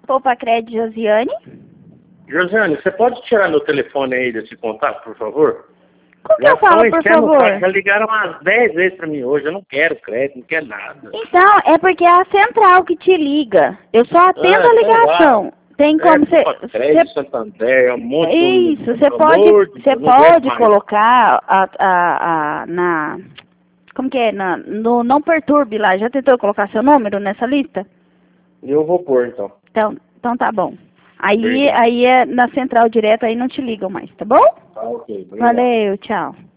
Poupa Crédito, Josiane. Josiane, você pode tirar meu telefone aí desse contato, por favor? Como que eu falo, por favor? Já ligaram umas 10 vezes pra mim hoje, eu não quero crédito, não quero nada. Então, é porque é a central que te liga. Eu só atendo a ligação. Tem como você... Crédito, Santander, é um monte de... Isso, você pode colocar na... Como que é? No Não Perturbe lá. Já tentou colocar seu número nessa lista? Eu vou pôr, então. Então tá bom. Aí é na central direto, aí não te ligam mais, tá bom? Tá, ok. Obrigado. Valeu, tchau.